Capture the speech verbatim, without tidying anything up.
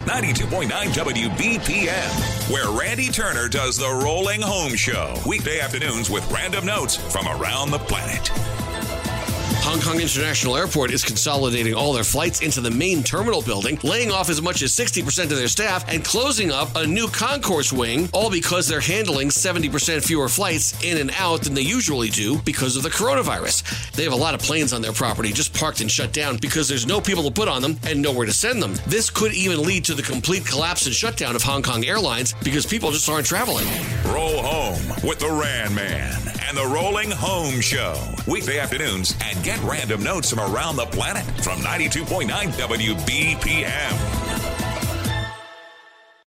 ninety-two point nine W B P M, where Randy Turner does the Rolling Home Show. Weekday afternoons with random notes from around the planet. Hong Kong International Airport is consolidating all their flights into the main terminal building, laying off as much as sixty percent of their staff, and closing up a new concourse wing, all because they're handling seventy percent fewer flights in and out than they usually do because of the coronavirus. They have a lot of planes on their property just parked and shut down because there's no people to put on them and nowhere to send them. This could even lead to the complete collapse and shutdown of Hong Kong Airlines because people just aren't traveling. Roll home with the Ran Man and the Rolling Home Show. Weekday afternoons, and get random notes from around the planet from ninety-two point nine W B P M.